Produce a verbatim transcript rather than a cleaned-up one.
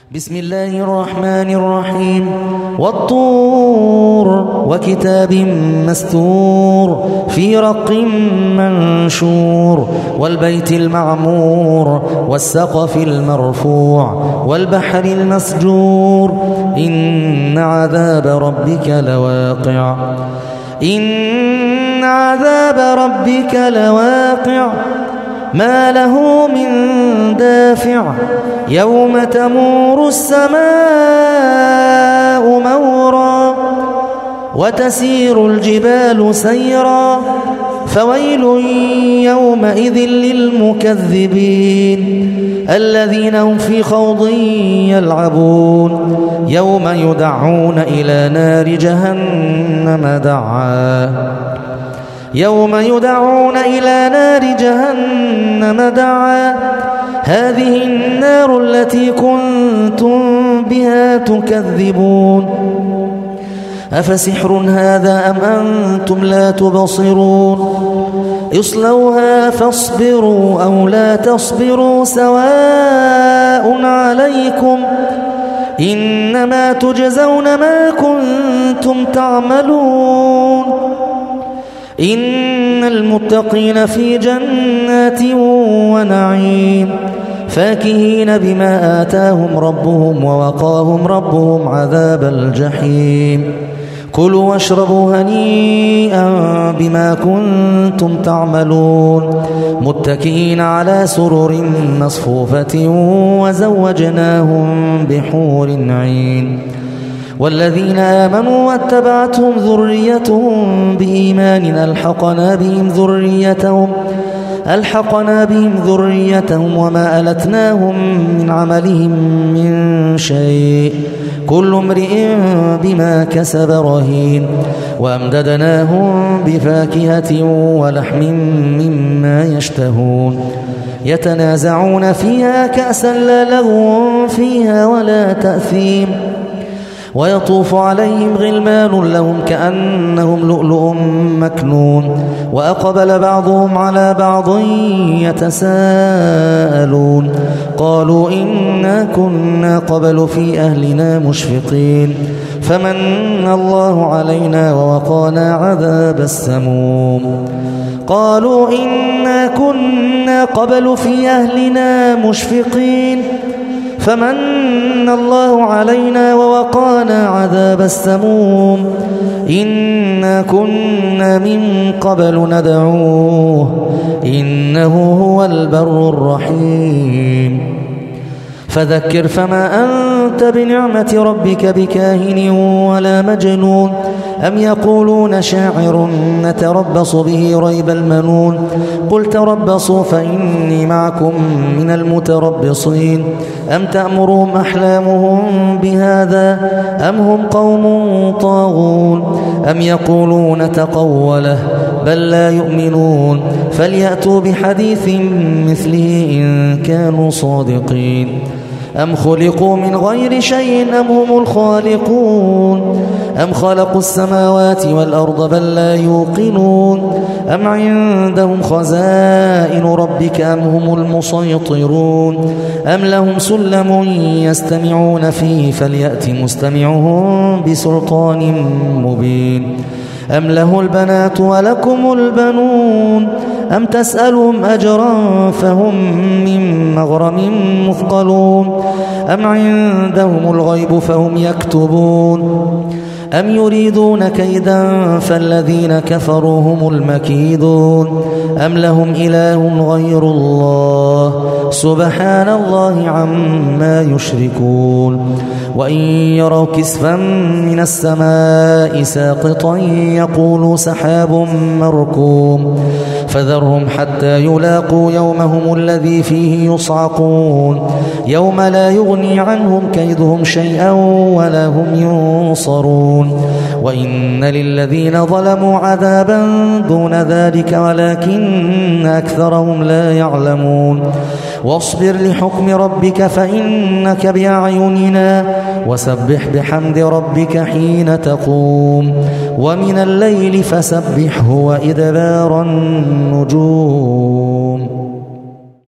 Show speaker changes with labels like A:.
A: بسم الله الرحمن الرحيم والطور وكتاب مستور في رق منشور والبيت المعمور والسقف المرفوع والبحر المسجور إن عذاب ربك لواقع إن عذاب ربك لواقع ما له من دافع يوم تمور السماء مورا وتسير الجبال سيرا فويل يومئذ للمكذبين الذين هم في خوض يلعبون يوم يدعون إلى نار جهنم دعا يوم يدعون إلى نار جهنم دعا هذه النار التي كنتم بها تكذبون أفسحر هذا أم أنتم لا تبصرون اصلوها فاصبروا أو لا تصبروا سواء عليكم إنما تجزون ما كنتم تعملون إن المتقين في جنات ونعيم فاكهين بما آتاهم ربهم ووقاهم ربهم عذاب الجحيم كلوا واشربوا هنيئا بما كنتم تعملون متكئين على سرر مصفوفة وزوجناهم بحور عين والذين آمنوا واتبعتهم ذريتهم بإيمان ألحقنا بهم ذريتهم ألحقنا بهم ذريتهم وما ألتناهم من عملهم من شيء كل امرئ بما كسب رهين وأمددناهم بفاكهة ولحم مما يشتهون يتنازعون فيها كأسا لا لغو فيها ولا تأثيم ويطوف عليهم غلمان لهم كأنهم لؤلؤ مكنون وأقبل بعضهم على بعض يتساءلون قالوا إنا كنا قبل في أهلنا مشفقين فمن الله علينا ووقانا عذاب السموم قالوا إنا كنا قبل في أهلنا مشفقين فمن الله علينا ووقانا عذاب السموم إنا كنا من قبل ندعوه إنه هو البر الرحيم فذكر فما أنت بنعمة ربك بكاهن ولا مجنون أم يقولون شاعر نتربص به ريب المنون قل تربصوا فإني معكم من المتربصين أم تأمرهم أحلامهم بهذا أم هم قوم طاغون أم يقولون تقوله بل لا يؤمنون فليأتوا بحديث مثله إن كانوا صادقين أم خلقوا من غير شيء أم هم الخالقون أم خلقوا السماوات والأرض بل لا يوقنون أم عندهم خزائن ربك أم هم المسيطرون أم لهم سلم يستمعون فيه فليأت مستمعهم بسلطان مبين أم له البنات ولكم البنون أم تسألهم أجرا فهم من مغرم مثقلون أم عندهم الغيب فهم يكتبون أم يريدون كيدا فالذين كفروا هم المكيدون أم لهم إله غير الله سبحان الله عما يشركون وإن يروا كسفا من السماء ساقطا يقولوا سحاب مركوم فذرهم حتى يلاقوا يومهم الذي فيه يصعقون يوم لا يغني عنهم كيدهم شيئا ولا هم ينصرون وإن للذين ظلموا عذابا دون ذلك ولكن أكثرهم لا يعلمون واصبر لحكم ربك فإنك بأعيننا وسبح بحمد ربك حين تقوم ومن الليل فسبحه وإدبار النجوم